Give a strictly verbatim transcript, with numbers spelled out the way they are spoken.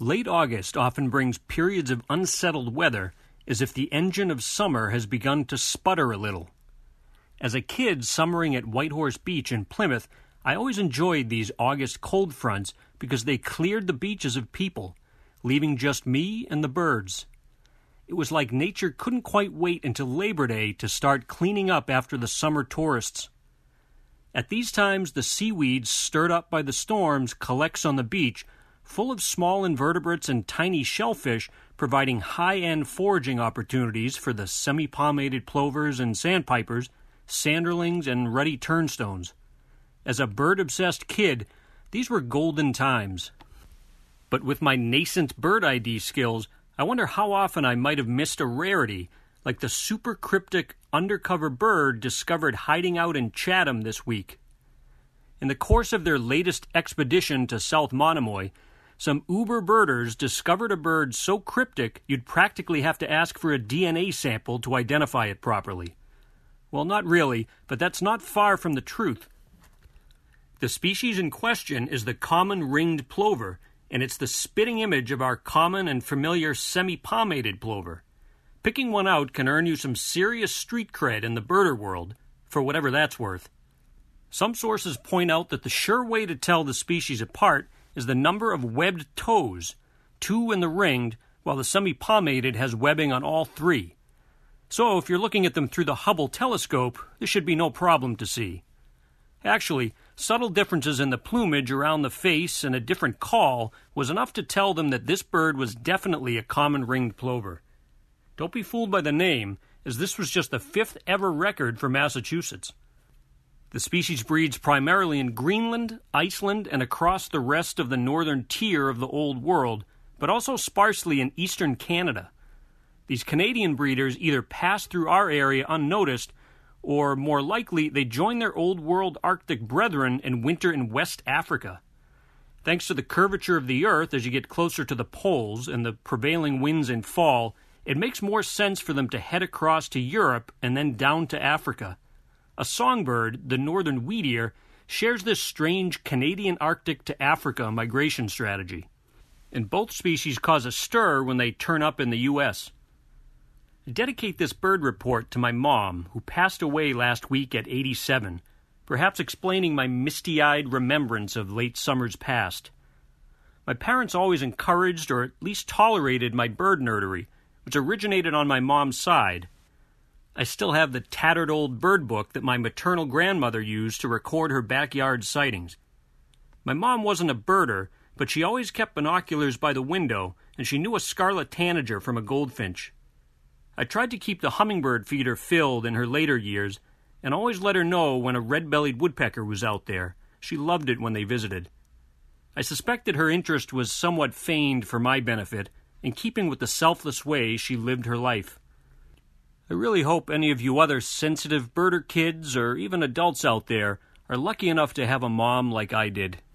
Late August often brings periods of unsettled weather, as if the engine of summer has begun to sputter a little. As a kid summering at Whitehorse Beach in Plymouth, I always enjoyed these August cold fronts because they cleared the beaches of people, leaving just me and the birds. It was like nature couldn't quite wait until Labor Day to start cleaning up after the summer tourists. At these times, the seaweed stirred up by the storms collects on the beach, full of small invertebrates and tiny shellfish, providing high-end foraging opportunities for the semi-palmated plovers and sandpipers, sanderlings, and ruddy turnstones. As a bird-obsessed kid, these were golden times. But with my nascent bird I D skills, I wonder how often I might have missed a rarity, like the super cryptic undercover bird discovered hiding out in Chatham this week. In the course of their latest expedition to South Monomoy, some uber birders discovered a bird so cryptic you'd practically have to ask for a D N A sample to identify it properly. Well, not really, but that's not far from the truth. The species in question is the common ringed plover, and it's the spitting image of our common and familiar semi-palmated plover. Picking one out can earn you some serious street cred in the birder world, for whatever that's worth. Some sources point out that the sure way to tell the species apart is the number of webbed toes, two in the ringed, while the semi-palmated has webbing on all three. So if you're looking at them through the Hubble telescope, this should be no problem to see. Actually, subtle differences in the plumage around the face and a different call was enough to tell them that this bird was definitely a common ringed plover. Don't be fooled by the name, as this was just the fifth ever record for Massachusetts. The species breeds primarily in Greenland, Iceland, and across the rest of the northern tier of the Old World, but also sparsely in eastern Canada. These Canadian breeders either pass through our area unnoticed, or more likely they join their Old World Arctic brethren and winter in West Africa. Thanks to the curvature of the Earth as you get closer to the poles and the prevailing winds in fall, it makes more sense for them to head across to Europe and then down to Africa. A songbird, the northern wheatear, shares this strange Canadian Arctic to Africa migration strategy. And both species cause a stir when they turn up in the U S I dedicate this bird report to my mom, who passed away last week at eighty-seven, perhaps explaining my misty-eyed remembrance of late summers past. My parents always encouraged or at least tolerated my bird nerdery, which originated on my mom's side. I still have the tattered old bird book that my maternal grandmother used to record her backyard sightings. My mom wasn't a birder, but she always kept binoculars by the window, and she knew a scarlet tanager from a goldfinch. I tried to keep the hummingbird feeder filled in her later years, and always let her know when a red-bellied woodpecker was out there. She loved it when they visited. I suspected her interest was somewhat feigned for my benefit, in keeping with the selfless way she lived her life. I really hope any of you other sensitive birder kids or even adults out there are lucky enough to have a mom like I did.